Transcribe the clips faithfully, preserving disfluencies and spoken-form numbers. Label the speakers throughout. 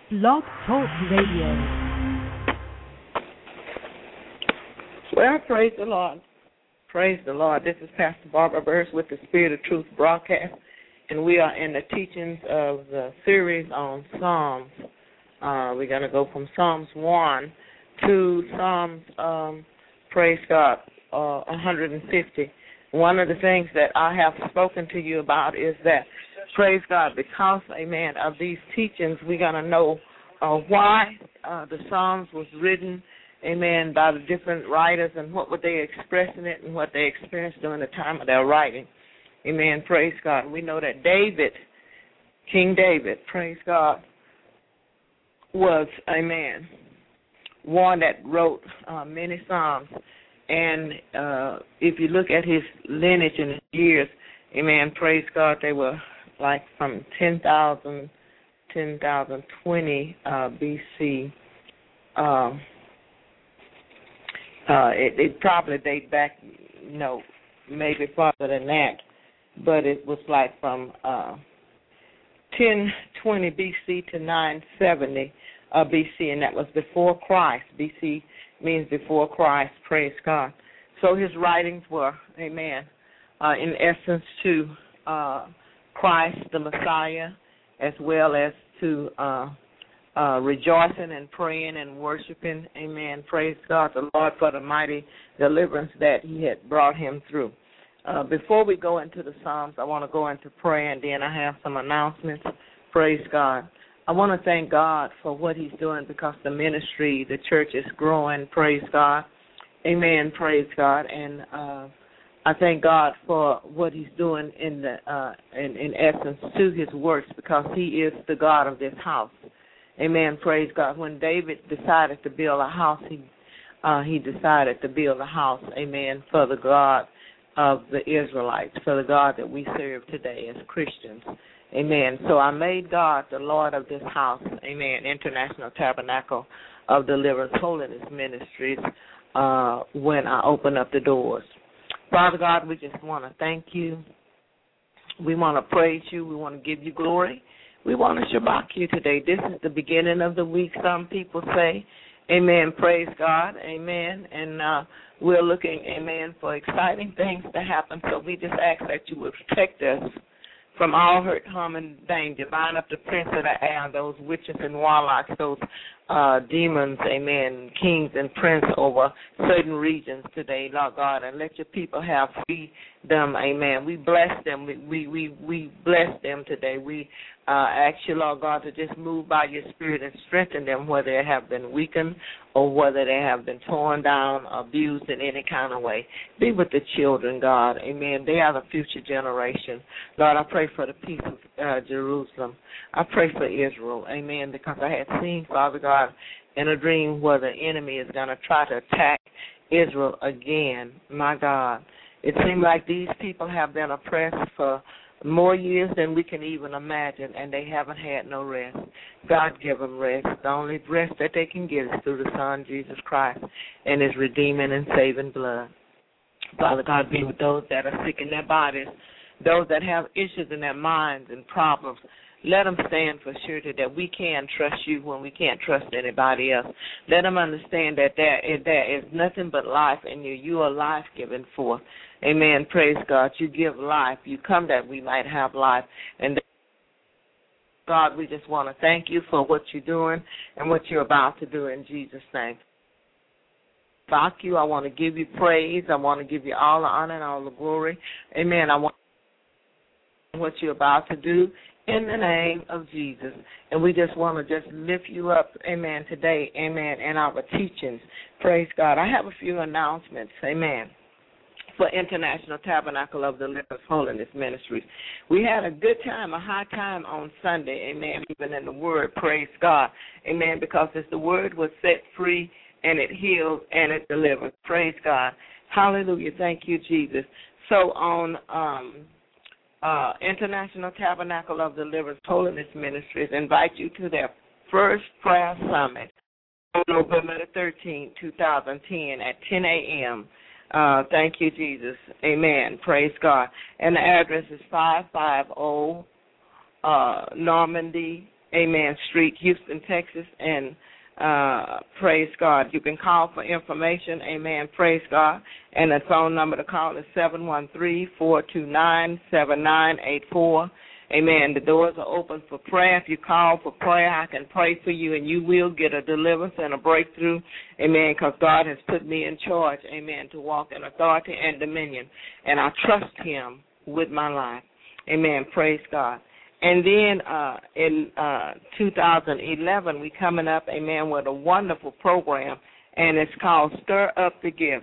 Speaker 1: Blog Talk Radio.
Speaker 2: Well, praise the Lord. Praise the Lord. This is Pastor Barbara Burris with the Spirit of Truth broadcast, and we are in the teachings of the series on Psalms. Uh, we're going to go from Psalms one to Psalms, um, praise God, uh, one hundred fifty. One of the things that I have spoken to you about is that, praise God, because, amen, of these teachings, we're going to know uh, why uh, the Psalms was written, amen, by the different writers and what were they expressing it and what they experienced during the time of their writing. Amen, praise God. We know that David, King David, praise God, was, amen, one that wrote uh, many Psalms. And uh, if you look at his lineage and his years, amen, praise God, they were like from ten thousand, ten thousand twenty uh, B C. Um, uh, it, it probably dates back, you know, maybe farther than that, but it was like from uh, ten twenty B C to nine seventy uh, B C, and that was before Christ. B C means before Christ, praise God. So his writings were, amen, uh, in essence to uh, Christ, the Messiah, as well as to uh, uh, rejoicing and praying and worshiping, amen, praise God, the Lord, for the mighty deliverance that he had brought him through. Uh, before we go into the Psalms, I want to go into prayer, and then I have some announcements, praise God. I want to thank God for what he's doing because the ministry, the church is growing, praise God. Amen, praise God. And uh, I thank God for what he's doing in the uh, in, in essence to his works because he is the God of this house. Amen, praise God. When David decided to build a house, he uh, he decided to build a house, amen, for the God of the Israelites, for the God that we serve today as Christians. Amen. So I made God the Lord of this house, amen, International Tabernacle of Deliverance Holiness Ministries, uh, when I open up the doors. Father God, we just want to thank you. We want to praise you. We want to give you glory. We want to shabak you today. This is the beginning of the week, some people say. Amen. Praise God. Amen. And uh, we're looking, amen, for exciting things to happen. So we just ask that you would protect us from all hurt, harm, and danger. Bind up the prince of the air, those witches and warlocks, those uh, demons, amen, kings and prince over certain regions today, Lord God, and let your people have freedom, amen. We bless them. We we we, we bless them today. We uh, ask you, Lord God, to just move by your spirit and strengthen them where they have been weakened or whether they have been torn down, abused in any kind of way. Be with the children, God, amen. They are the future generation. Lord, I pray for the peace of uh, Jerusalem. I pray for Israel, amen, because I had seen, Father God, in a dream where the enemy is going to try to attack Israel again. My God, it seems like these people have been oppressed for more years than we can even imagine, and they haven't had no rest. God give them rest. The only rest that they can get is through the Son, Jesus Christ, and his redeeming and saving blood. Father God, be with those that are sick in their bodies, those that have issues in their minds and problems. Let them stand for surety that we can trust you when we can't trust anybody else. Let them understand that there, there is nothing but life in you. You are life-giving forth. Amen. Praise God. You give life. You come that we might have life. And God, we just want to thank you for what you're doing and what you're about to do in Jesus' name. Thank you. I want to give you praise. I want to give you all the honor and all the glory. Amen. I want what you're about to do in the name of Jesus. And we just want to just lift you up, amen, today, amen, in our teachings. Praise God. I have a few announcements, amen, for International Tabernacle of Deliverance Holiness Ministries. We had a good time, a high time on Sunday, amen, even in the Word, praise God, amen, because as the Word was set free and it heals and it delivers. Praise God. Hallelujah. Thank you, Jesus. So on um, uh, International Tabernacle of Deliverance Holiness Ministries invite you to their first prayer summit on November the thirteenth, two thousand ten at ten a.m. Uh, thank you, Jesus. Amen. Praise God. And the address is five fifty uh, Normandy amen, Street, Houston, Texas, and uh, praise God. You can call for information, amen, praise God, and the phone number to call is seven one three, four two nine, seven nine eight four. Amen. The doors are open for prayer. If you call for prayer, I can pray for you, and you will get a deliverance and a breakthrough. Amen, because God has put me in charge, amen, to walk in authority and dominion, and I trust him with my life. Amen. Praise God. And then uh, in uh, two thousand eleven, we coming up, amen, with a wonderful program, and it's called Stir Up the Gifts.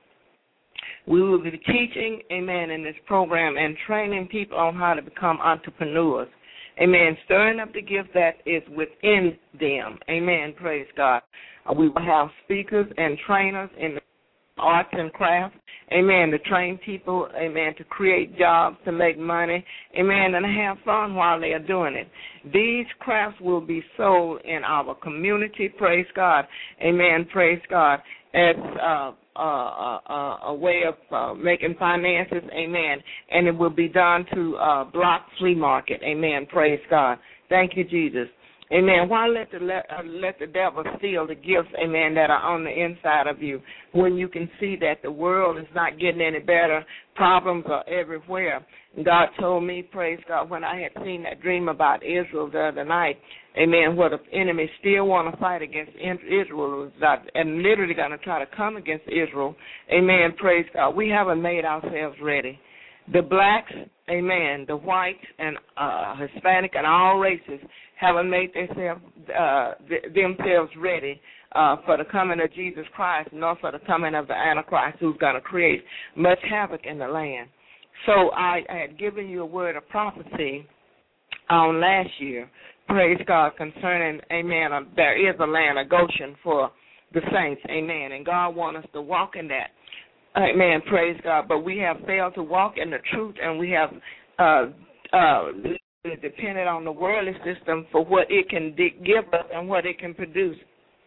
Speaker 2: We will be teaching, amen, in this program and training people on how to become entrepreneurs. Amen. Stirring up the gift that is within them. Amen. Praise God. Uh, we will have speakers and trainers in the arts and crafts. Amen. To train people, amen, to create jobs, to make money. Amen. And to have fun while they are doing it. These crafts will be sold in our community. Praise God. Amen. Praise God. As uh, Uh, uh, a way of uh, making finances, amen, and it will be done to uh, Block Flea Market, amen, praise God. Thank you, Jesus. Amen. Why let the let, uh, let the devil steal the gifts, amen, that are on the inside of you when you can see that the world is not getting any better, problems are everywhere. God told me, praise God, when I had seen that dream about Israel the other night, amen, where the enemy still want to fight against Israel and literally going to try to come against Israel, amen, praise God. We haven't made ourselves ready. The blacks, amen, the whites and uh, Hispanic and all races haven't made themselves, uh, th- themselves ready uh, for the coming of Jesus Christ, nor for the coming of the Antichrist, who's going to create much havoc in the land. So I, I had given you a word of prophecy on last year, praise God, concerning, amen, uh, there is a land, a Goshen for the saints, amen, and God wants us to walk in that, amen, praise God, but we have failed to walk in the truth, and we have uh, uh, depended on the worldly system for what it can de- give us and what it can produce.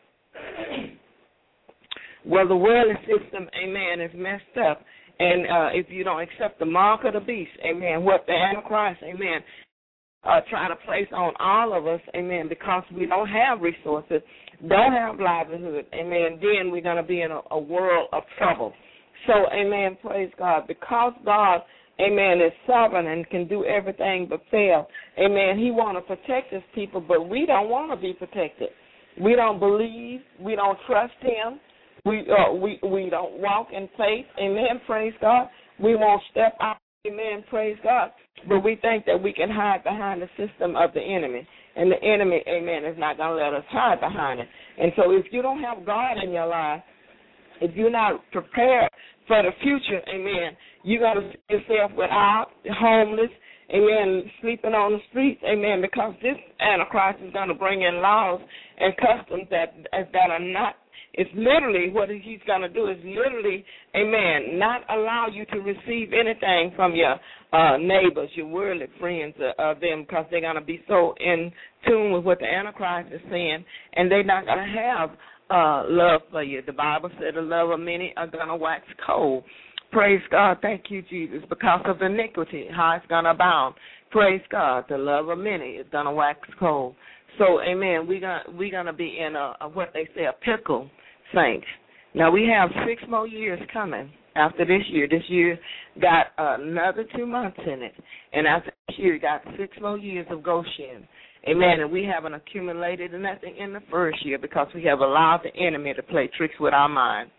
Speaker 2: Well, the worldly system, amen, is messed up. And uh, if you don't accept the mark of the beast, amen, what the Antichrist, amen, uh, try to place on all of us, amen, because we don't have resources, don't have livelihood, amen, then we're going to be in a, a world of trouble. So, amen, praise God, because God, amen, is sovereign and can do everything but fail, amen, he want to protect his people, but we don't want to be protected. We don't believe, we don't trust him. We uh, we we don't walk in faith, amen, praise God. We won't step out, amen, praise God. But we think that we can hide behind the system of the enemy. And the enemy, amen, is not going to let us hide behind it. And so if you don't have God in your life, if you're not prepared for the future, amen, you're going to see yourself without, homeless, amen, sleeping on the streets, amen, because this Antichrist is going to bring in laws and customs that that are not. It's literally what he's going to do is literally, amen, not allow you to receive anything from your uh, neighbors, your worldly friends, uh, uh, them, because they're going to be so in tune with what the Antichrist is saying, and they're not going to have uh, love for you. The Bible said the love of many are going to wax cold. Praise God. Thank you, Jesus, because of iniquity, how it's going to abound. Praise God. The love of many is going to wax cold. So, amen, we're going we're gonna be in a, a, what they say, a pickle, saints. Now, we have six more years coming after this year. This year got another two months in it. And after this year, got six more years of Goshen. Amen. And we haven't accumulated nothing in the first year because we have allowed the enemy to play tricks with our mind.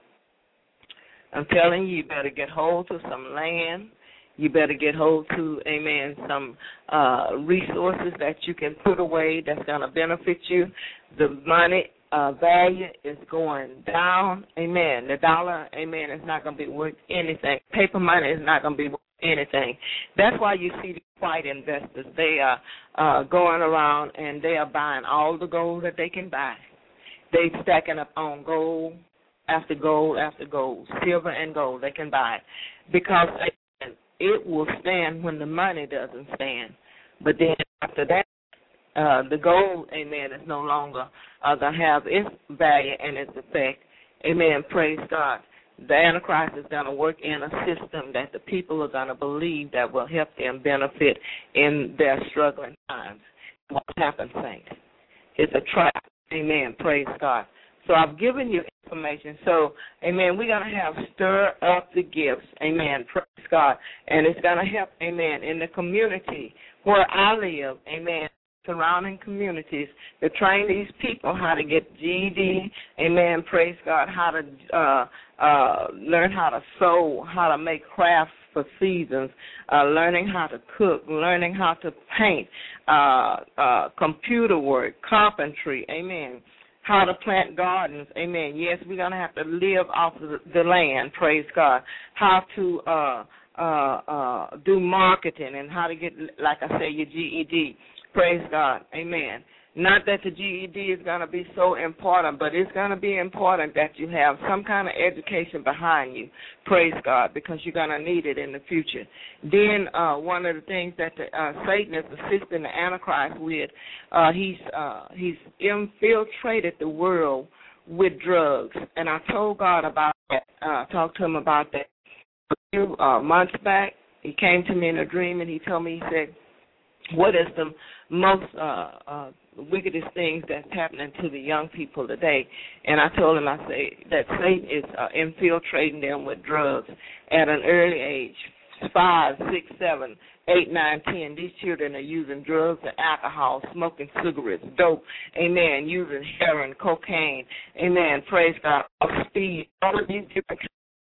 Speaker 2: I'm telling you, you better get hold of some land. You better get hold to, amen, some uh, resources that you can put away that's going to benefit you. The money uh, value is going down, amen. The dollar, amen, is not going to be worth anything. Paper money is not going to be worth anything. That's why you see the white investors. They are uh, going around and they are buying all the gold that they can buy. They stacking up on gold after gold after gold, silver and gold they can buy because they it will stand when the money doesn't stand. But then after that, uh, the gold, amen, is no longer uh, going to have its value and its effect. Amen, praise God. The Antichrist is going to work in a system that the people are going to believe that will help them benefit in their struggling times. what happens, saints. It's a trap. Amen. Praise God. So I've given you information. So, amen, we're going to have stir up the gifts. Amen. Praise God. And it's going to help, amen, in the community where I live, amen, surrounding communities to train these people how to get G E D, amen, praise God, how to uh, uh, learn how to sew, how to make crafts for seasons, uh, learning how to cook, learning how to paint, uh, uh, computer work, carpentry, amen, how to plant gardens, amen. Yes, we're going to have to live off of the land, praise God, how to uh, uh, uh, do marketing and how to get, like I say, your G E D. Praise God. Amen. Not that the G E D is going to be so important, but it's going to be important that you have some kind of education behind you. Praise God, because you're going to need it in the future. Then uh, one of the things that the, uh, Satan is assisting the Antichrist with, uh, he's uh, he's infiltrated the world with drugs. And I told God about that, uh, talked to him about that a few uh, months back. He came to me in a dream, and he told me, he said, what is the most uh, uh, wickedest things that's happening to the young people today? And I told him, I say that Satan is uh, infiltrating them with drugs at an early age, five, six, seven, eight, nine, ten. These children are using drugs and alcohol, smoking cigarettes, dope, amen, using heroin, cocaine, amen, praise God, speed, all of these different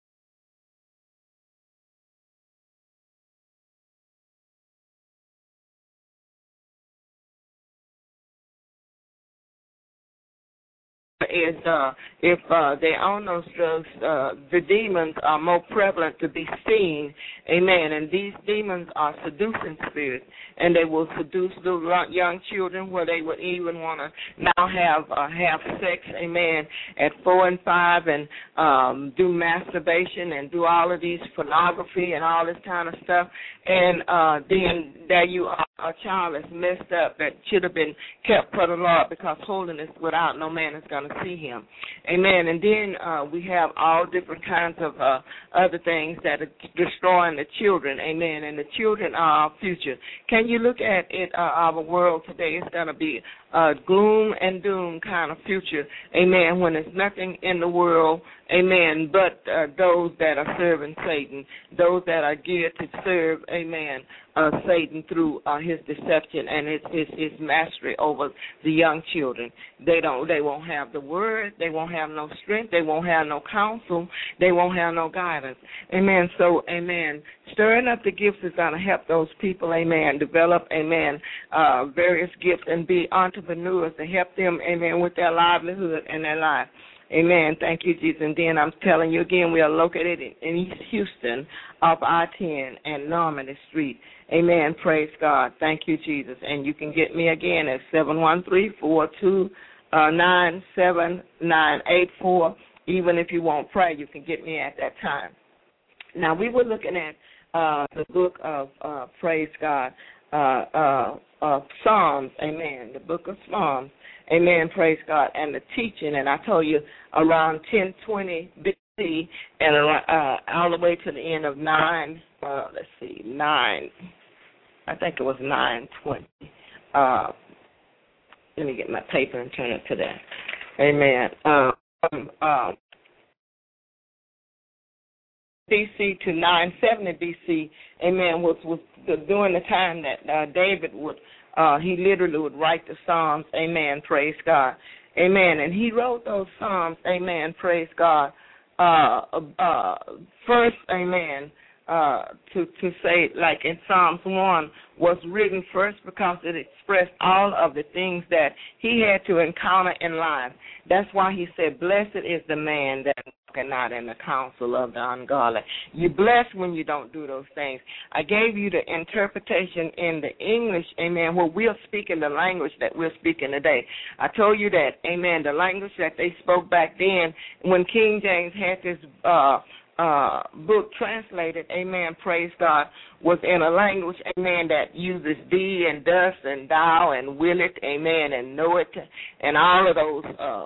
Speaker 2: is uh, if uh, they own those drugs, uh, the demons are more prevalent to be seen, amen, and these demons are seducing spirits, and they will seduce the young children where they would even want to now have uh, have sex, amen, at four and five and um, do masturbation and do all of these pornography and all this kind of stuff, and uh, then there you are, a child that's messed up that should have been kept for the Lord, because holiness without no man is going to see him. Amen. And then uh, we have all different kinds of uh, other things that are destroying the children. Amen. And the children are our future. Can you look at it, uh, our world today? It's going to be a gloom and doom kind of future. Amen. When there's nothing in the world, amen, but uh, those that are serving Satan, those that are geared to serve, amen, uh, Satan through uh, his deception and his, his his mastery over the young children. They don't. They won't have the word. They won't have no strength. They won't have no counsel. They won't have no guidance. Amen. So, amen, stirring up the gifts is going to help those people, amen, develop, amen, uh, various gifts and be entrepreneurs to help them, amen, with their livelihood and their life. Amen. Thank you, Jesus. And then I'm telling you again, we are located in, in East Houston off I ten and Normandy Street. Amen. Praise God. Thank you, Jesus. And you can get me again at seven one three, four two nine, seven nine eight four. Even if you want prayer, you can get me at that time. Now, we were looking at uh, the book of, uh, praise God, uh, uh, uh, Psalms. Amen. The book of Psalms. Amen, praise God, and the teaching, and I told you around ten twenty B C and around, uh, all the way to the end of nine, uh, let's see, nine, I think it was nine twenty. Uh, let me get my paper and turn it to that. Amen. Um, uh, B C to nine seventy B C, amen, was, was the, during the time that uh, David would Uh, he literally would write the Psalms, amen, praise God, amen. And he wrote those Psalms, amen, praise God, uh, uh, first, amen, uh, to, to say, like in Psalms one, was written first because it expressed all of the things that he had to encounter in life. That's why he said, blessed is the man that walketh not in the counsel of the ungodly. You're blessed when you don't do those things. I gave you the interpretation in the English, amen, where we're speaking the language that we're speaking today. I told you that, amen, the language that they spoke back then when King James had this uh, uh, book translated, amen, praise God, was in a language, amen, that uses thee and thus and thou and will it, amen, and know it, and all of those uh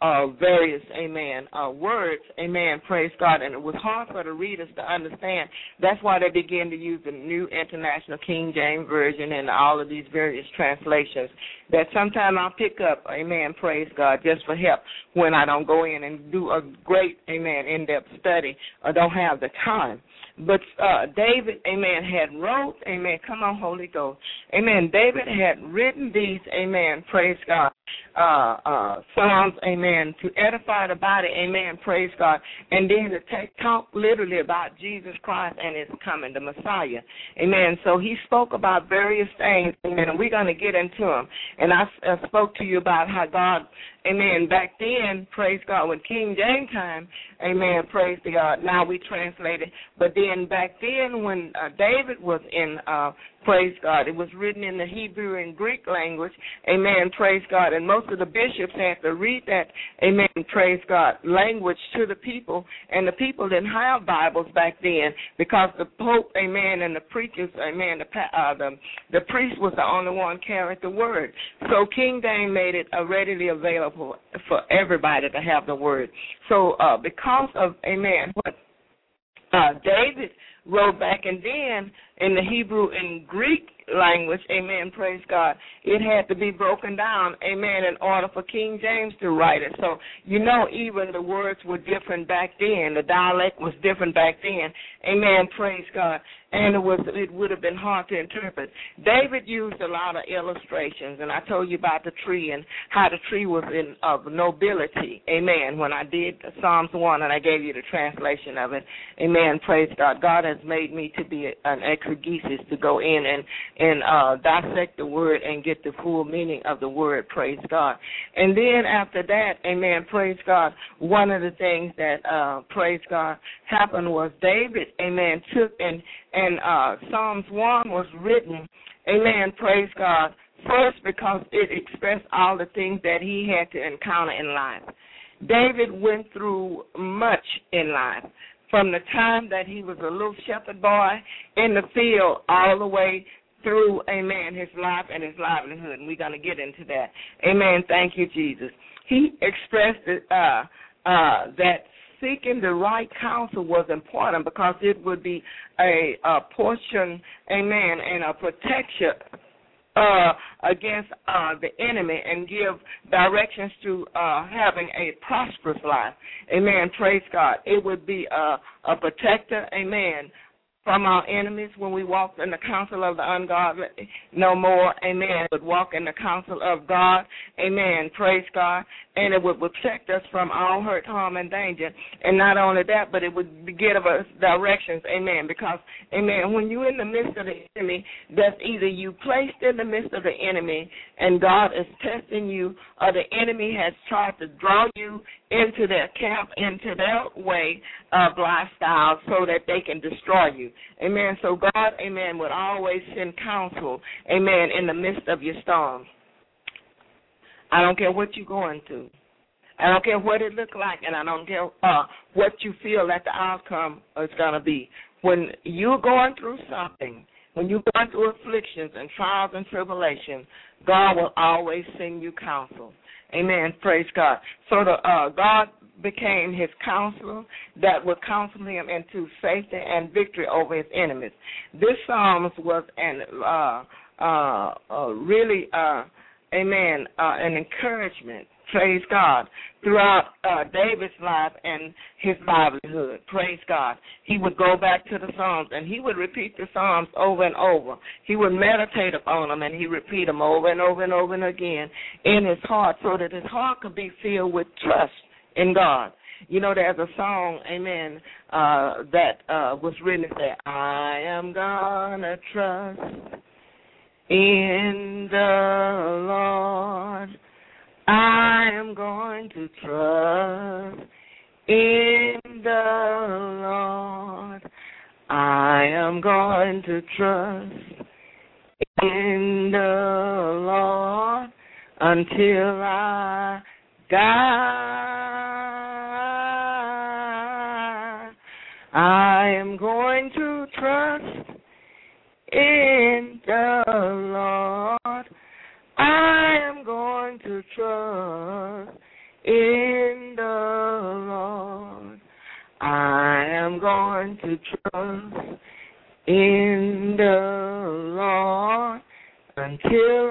Speaker 2: uh, various, amen, uh, words, amen, praise God, and it was hard for the readers to understand. That's why they began to use the New International King James Version and all of these various translations that sometimes I'll pick up, amen, praise God, just for help when I don't go in and do a great, amen, in-depth study or don't have the time. But uh, David, amen, had wrote, amen, come on, Holy Ghost, amen, David had written these, amen, praise God, uh, uh, Psalms, amen, to edify the body, amen, praise God, and then to take, talk literally about Jesus Christ and his coming, the Messiah, amen. So he spoke about various things, amen, and we're going to get into them. And I, I spoke to you about how God, amen, back then, praise God, when King James time, amen, praise God, now we translate it, but then back then when uh, David was in, uh, praise God, it was written in the Hebrew and Greek language, amen, praise God, and most of the bishops had to read that, amen, praise God, language to the people, and the people didn't have Bibles back then because the Pope, amen, and the preachers, amen, the, uh, the, the priest was the only one carried the word. So King James made it uh, readily available for everybody to have the word. So uh, because of, amen, what uh, David wrote back and then in the Hebrew and Greek language, amen, praise God, it had to be broken down, amen, in order for King James to write it. So, you know, even the words were different back then. The dialect was different back then, amen, praise God, and it was it would have been hard to interpret. David used a lot of illustrations, and I told you about the tree and how the tree was in of nobility, amen, when I did Psalms one and I gave you the translation of it, amen, praise God. God has made me to be an exegesis, to go in and and uh, dissect the word and get the full meaning of the word, praise God. And then after that, amen, praise God, one of the things that, uh, praise God, happened was David, amen, took and, and uh, Psalms one was written, amen, praise God, first because it expressed all the things that he had to encounter in life. David went through much in life, from the time that he was a little shepherd boy in the field all the way through, amen, his life and his livelihood, and we're going to get into that. Amen. Thank you, Jesus. He expressed uh, uh, that seeking the right counsel was important because it would be a, a portion, amen, and a protection uh, against uh, the enemy and give directions to uh, having a prosperous life. Amen. Praise God. It would be a, a protector, amen, from our enemies when we walk in the counsel of the ungodly no more, amen, but walk in the counsel of God, amen, praise God, and it would protect us from all hurt, harm, and danger. And not only that, but it would give us directions, amen, because, amen, when you're in the midst of the enemy, that's either you placed in the midst of the enemy and God is testing you, or the enemy has tried to draw you into their camp, into their way of lifestyle so that they can destroy you. Amen. So God, amen, would always send counsel, amen, in the midst of your storms. I don't care what you're going through. I don't care what it looks like, and I don't care uh, what you feel that the outcome is going to be. When you're going through something, when you're going through afflictions and trials and tribulations, God will always send you counsel. Amen. Praise God. So the uh, God became his counselor that would counsel him into safety and victory over his enemies. This Psalms was an uh, uh, uh, really, uh, amen, uh, an encouragement, praise God, throughout uh, David's life and his livelihood. Praise God. He would go back to the Psalms, and he would repeat the Psalms over and over. He would meditate upon them, and he would repeat them over and over and over and again in his heart so that his heart could be filled with trust in God. You know, there's a song, amen, uh, that uh, was written that said, I am gonna trust in the Lord. I am going to trust in the Lord. I am going to trust in the Lord until I die. I am going to trust in the Lord. I am going to trust in the Lord. I am going to trust in the Lord until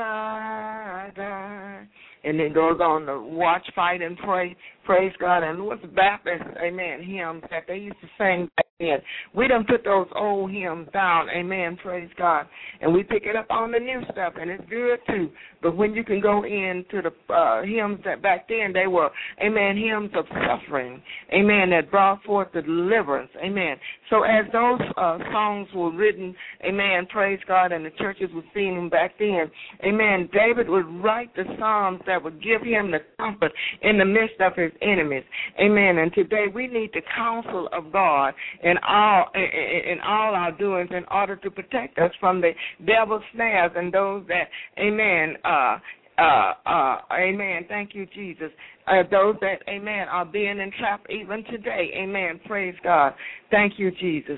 Speaker 2: I die. And it goes on to watch, fight, and pray. Praise God. And what's Baptist, amen, hymns that they used to sing back then. We done put those old hymns down, amen, praise God. And we pick it up on the new stuff, and it's good too. But when you can go into the uh, hymns that back then, they were, amen, hymns of suffering, amen, that brought forth the deliverance, amen. So as those uh, songs were written, amen, praise God, and the churches were singing them back then, amen, David would write the psalms that would give him the comfort in the midst of his enemies, amen. And today we need the counsel of God in all in all our doings in order to protect us from the devil's snares and those that, amen, uh, uh, uh, amen, thank you, Jesus, uh, those that, amen, are being entrapped even today, amen, praise God, thank you, Jesus.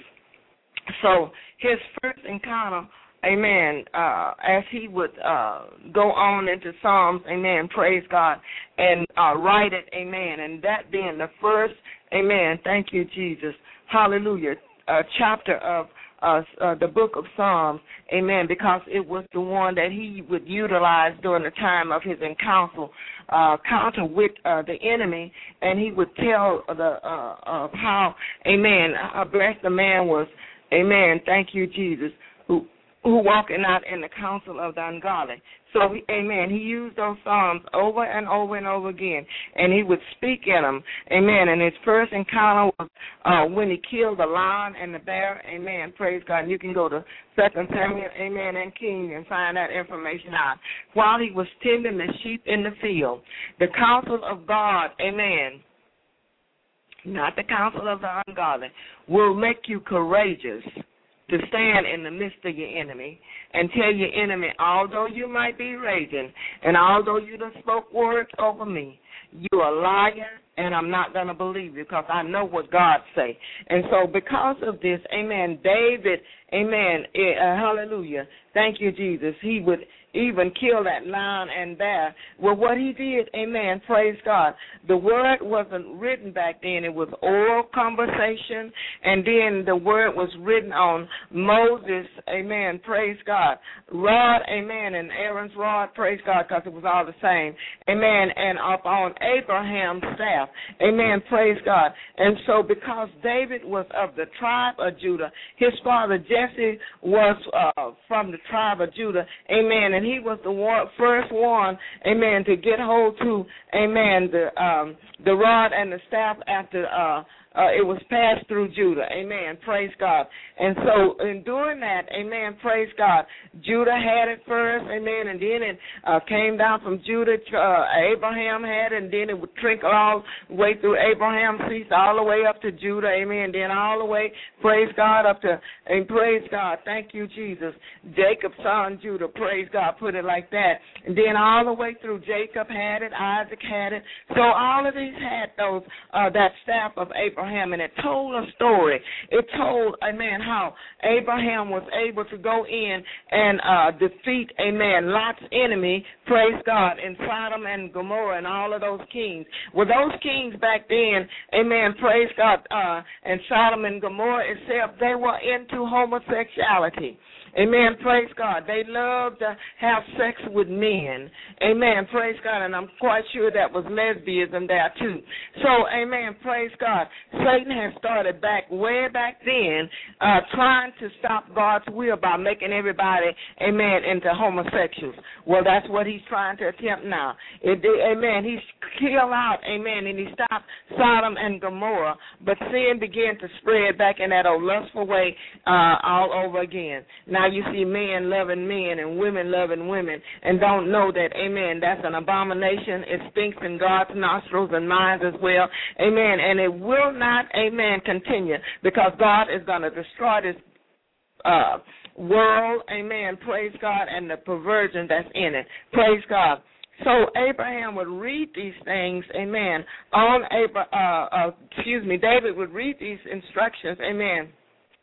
Speaker 2: So his first encounter, amen, uh, as he would uh, go on into Psalms, amen, praise God, and uh, write it, amen, and that being the first, amen, thank you, Jesus, hallelujah, uh, chapter of uh, uh, the book of Psalms, amen, because it was the one that he would utilize during the time of his encounter, uh, counter with uh, the enemy, and he would tell the uh, of how, amen, how blessed the man was, amen, thank you, Jesus, who who walking out in the counsel of the ungodly. So, he, amen, he used those psalms over and over and over again, and he would speak in them, amen. And his first encounter was uh, when he killed the lion and the bear, amen, praise God. And you can go to Second Samuel, amen, and King and find that information out. While he was tending the sheep in the field, the counsel of God, amen, not the counsel of the ungodly, will make you courageous to stand in the midst of your enemy and tell your enemy, although you might be raging and although you done spoke words over me, you're a liar and I'm not going to believe you because I know what God say. And so because of this, amen, David, amen, uh, hallelujah, thank you, Jesus, he would even kill that lion and bear. Well, what he did, amen, praise God, the word wasn't written back then. It was oral conversation, and then the word was written on Moses, amen, praise God, rod, amen, and Aaron's rod, praise God, because it was all the same, amen, and up on Abraham's staff, amen, praise God. And so because David was of the tribe of Judah, his father Jesse was uh, from the tribe of Judah, amen, and he was the one, first one, amen, to get hold to, amen, the um, the rod and the staff after uh, uh, it was passed through Judah, amen, praise God. And so in doing that, amen, praise God, Judah had it first, amen, and then it uh, came down from Judah, uh, Abraham had it, and then it would trickle all the way through Abraham's seed, all the way up to Judah, amen, then all the way, praise God, up to, and praise God, thank you, Jesus, Jacob's son, Judah, praise God, put it like that, and then all the way through, Jacob had it, Isaac had it, so all of these had those, uh, that staff of Abraham, and it told a story. It told, amen, how Abraham was able to go in and uh, defeat, amen, Lot's enemy, praise God, in Sodom and Gomorrah and all of those kings. Well, those kings back then, amen, praise God, uh, and Sodom and Gomorrah itself, they were into homosexuality. Amen, praise God. They loved to have sex with men. Amen, praise God. And I'm quite sure that was lesbianism there too. So, amen, praise God. Satan has started back, way back then, uh, trying to stop God's will by making everybody, amen, into homosexuals. Well, that's what he's trying to attempt now. It, amen, he's killed out, amen, and he stopped Sodom and Gomorrah, but sin began to spread back in that old lustful way uh, all over again. Now, you see men loving men and women loving women and don't know that, amen, that's an abomination. It stinks in God's nostrils and minds as well, amen, and it will not, amen, continue because God is going to destroy this uh, world, amen, praise God, and the perversion that's in it, praise God. So Abraham would read these things, amen, on Abra- uh, uh, excuse me, David would read these instructions, amen,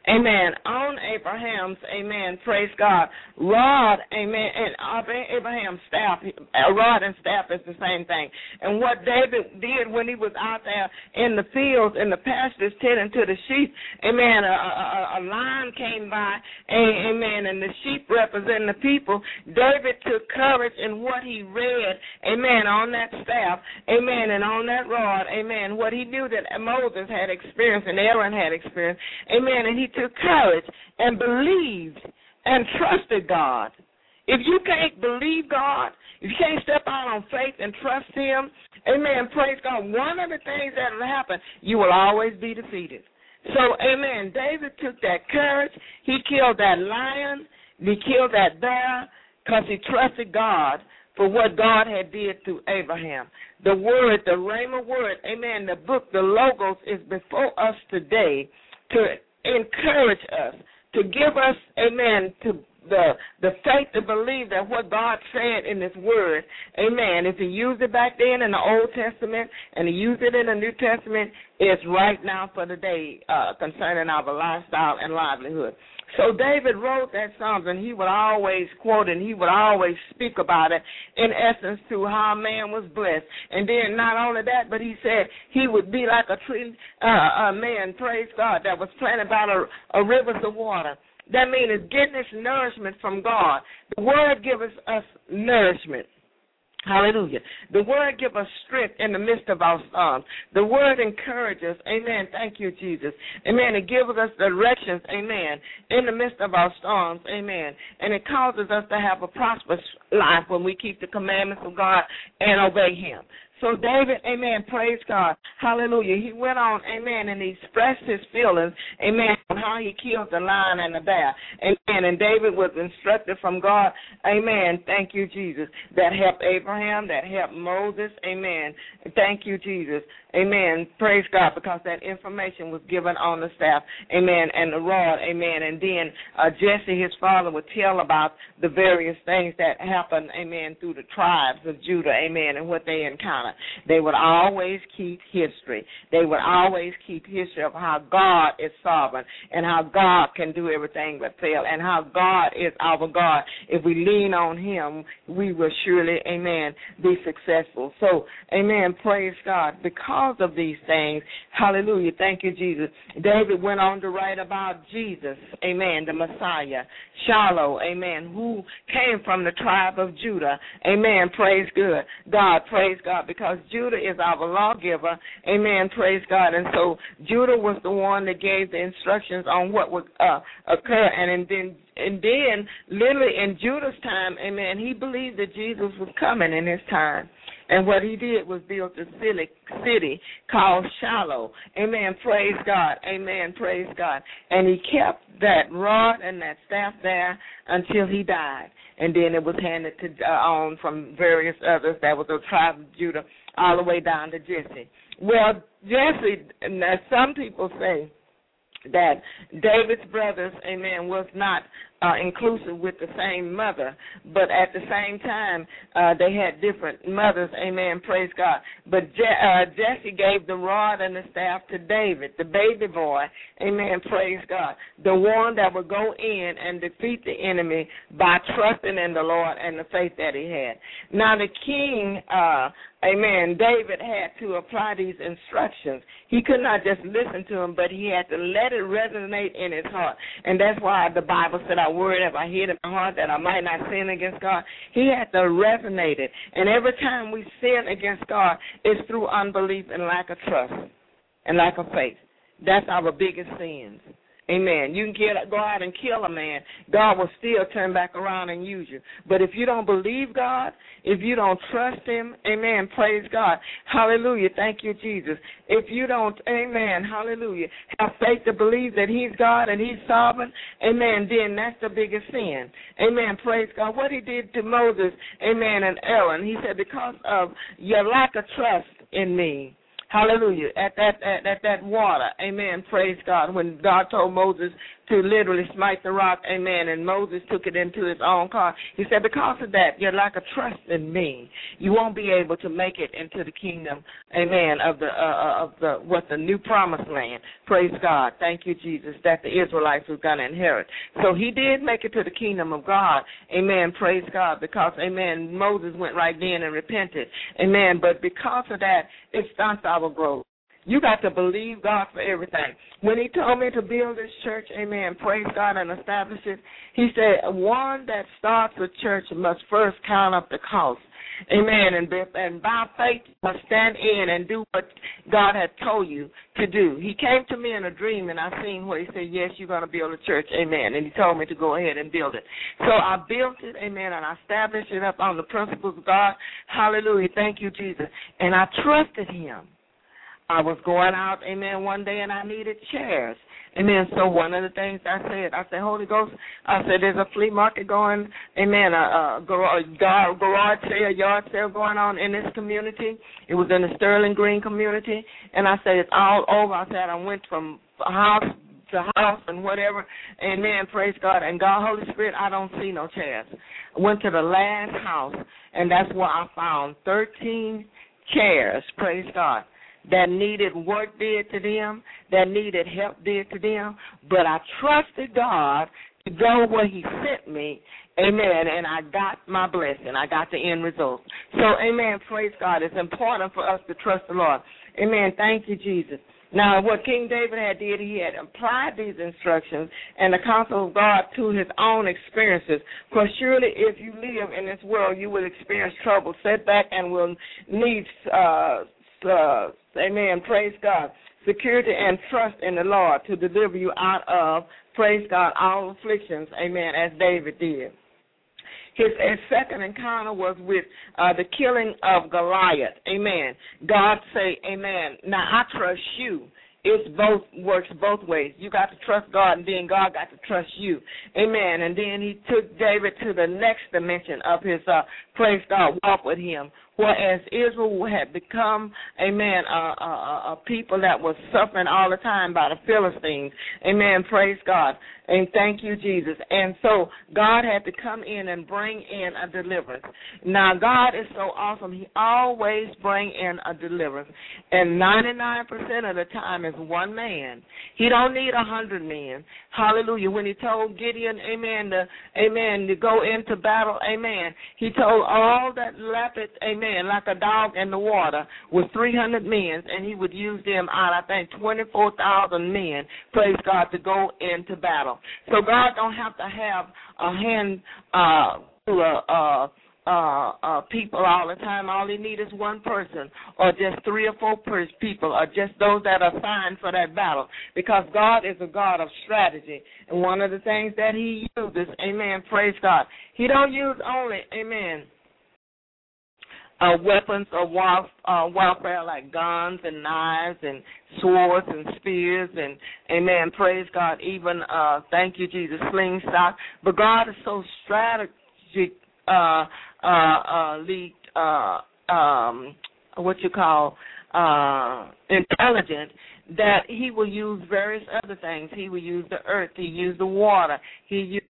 Speaker 2: amen, on Abraham's, amen, praise God, rod, amen, and Abraham's staff, a rod and staff is the same thing. And what David did when he was out there in the fields, in the pastures, tending to the sheep, amen, a, a, a lion came by, amen, and the sheep representing the people. David took courage in what he read, amen, on that staff, amen, and on that rod, amen, what he knew that Moses had experienced and Aaron had experienced, amen, and he took courage and believed and trusted God. If you can't believe God, if you can't step out on faith and trust him, amen, praise God, one of the things that will happen, you will always be defeated. So, amen, David took that courage. He killed that lion. He killed that bear because he trusted God for what God had did through Abraham. The word, the Rhema word, amen, the book, the Logos is before us today to encourage us, to give us, amen, to the the faith to believe that what God said in his word, amen, if he used it back then in the Old Testament and he used it in the New Testament, it's right now for the day uh, concerning our lifestyle and livelihood. So David wrote that Psalms, and he would always quote and he would always speak about it in essence to how man was blessed. And then not only that, but he said he would be like a tree, uh, a man, praise God, that was planted by a, a rivers of water. That means it's getting its nourishment from God. The word gives us nourishment. Hallelujah. The word gives us strength in the midst of our storms. The word encourages. Amen. Thank you, Jesus. Amen. It gives us directions. Amen. In the midst of our storms. Amen. And it causes us to have a prosperous life when we keep the commandments of God and obey him. So David, amen, praise God, hallelujah, he went on, amen, and he expressed his feelings, amen, on how he killed the lion and the bear, amen, and David was instructed from God, amen, thank you, Jesus, that helped Abraham, that helped Moses, amen, thank you, Jesus, amen, praise God, because that information was given on the staff, amen, and the rod, amen, and then uh, Jesse, his father, would tell about the various things that happened, amen, through the tribes of Judah, amen, and what they encountered. They would always keep history. They would always keep history of how God is sovereign and how God can do everything but fail and how God is our God. If we lean on him, we will surely, amen, be successful. So, amen, praise God. Because of these things, hallelujah, thank you, Jesus. David went on to write about Jesus, amen, the Messiah, Shiloh, amen, who came from the tribe of Judah, amen, praise God. God, praise God, because Judah is our lawgiver, amen, praise God. And so Judah was the one that gave the instructions on what would uh, occur. And, and then and then literally in Judah's time, amen, he believed that Jesus was coming in his time. And what he did was build a city called Shiloh. Amen, praise God, amen, praise God. And he kept that rod and that staff there until he died. And then it was handed to uh, on from various others. That was the tribe of Judah all the way down to Jesse. Well, Jesse, now some people say that David's brothers, amen, was not uh, inclusive with the same mother, but at the same time, uh, they had different mothers, amen, praise God. But Je- uh, Jesse gave the rod and the staff to David, the baby boy, amen, praise God, the one that would go in and defeat the enemy by trusting in the Lord and the faith that he had. Now the king, uh, amen, David had to apply these instructions. He could not just listen to them, but he had to let it resonate in his heart. And that's why the Bible said, I word have I hid in my heart that I might not sin against God. He had to resonate it. And every time we sin against God, it's through unbelief and lack of trust and lack of faith. That's our biggest sins. Amen. You can get, go out and kill a man. God will still turn back around and use you. But if you don't believe God, if you don't trust him, amen, praise God. Hallelujah. Thank you, Jesus. If you don't, amen, hallelujah, have faith to believe that he's God and he's sovereign, amen, then that's the biggest sin. Amen, praise God. What he did to Moses, amen, and Aaron, he said, because of your lack of trust in me, hallelujah, at that at, at that water, amen, praise God. When God told Moses to literally smite the rock, amen, and Moses took it into his own car. He said, because of that, your lack of trust in me, you won't be able to make it into the kingdom, amen, of the uh, of the what the new promised land. Praise God. Thank you, Jesus, that the Israelites were going to inherit. So he did make it to the kingdom of God, amen, praise God, because, amen, Moses went right then and repented, amen, but because of that, it stunts our growth. You got to believe God for everything. When he told me to build this church, amen, praise God, and establish it, he said, one that starts a church must first count up the cost. Amen. And, and by faith, you must stand in and do what God had told you to do. He came to me in a dream, and I seen where he said, yes, you're going to build a church. Amen. And he told me to go ahead and build it. So I built it, amen, and I established it up on the principles of God. Hallelujah. Thank you, Jesus. And I trusted him. I was going out, amen, one day, and I needed chairs. Amen. So one of the things I said, I said, Holy Ghost, I said, there's a flea market going, amen, a, a garage, garage sale, yard sale going on in this community. It was in the Sterling Green community. And I said, it's all over. I said, I went from house to house and whatever. Amen. Praise God. And God, Holy Spirit, I don't see no chairs. I went to the last house, and that's where I found thirteen chairs. Praise God. That needed work did to them, that needed help did to them, but I trusted God to go where he sent me, amen, and I got my blessing. I got the end result. So, amen, praise God. It's important for us to trust the Lord. Amen, thank you, Jesus. Now, what King David had did, he had applied these instructions and the counsel of God to his own experiences. For surely if you live in this world, you will experience trouble, setback, and will need uh Uh, amen, praise God, security and trust in the Lord to deliver you out of, praise God, all afflictions, amen, as David did. His, his second encounter was with uh, the killing of Goliath, amen. God say, amen, now I trust you. It both works both ways. You got to trust God, and then God got to trust you. Amen. And then he took David to the next dimension of his, uh, praise God, walk with him. Whereas Israel had become, amen, a, a, a people that was suffering all the time by the Philistines. Amen. Praise God. And thank you, Jesus. And so God had to come in and bring in a deliverance. Now, God is so awesome. He always bring in a deliverance. And ninety-nine percent of the time is one man. He don't need a hundred men. Hallelujah. When he told Gideon, amen, to, amen, to go into battle, amen, he told all that lapped, amen, like a dog in the water with three hundred men, and he would use them out, I think, twenty-four thousand men, praise God, to go into battle. So God don't have to have a hand uh, to a, uh, uh, uh, people all the time. All he needs is one person or just three or four per- people or just those that are assigned for that battle, because God is a God of strategy. And one of the things that he uses, amen, praise God, he don't use only, amen, Uh, weapons of war, uh, warfare like guns and knives and swords and spears and, amen, praise God, even, uh, thank you, Jesus, slingshot. But God is so strategic, uh, uh, uh, lead, uh, um, what you call, uh, intelligent, that he will use various other things. He will use the earth. He used the water. He used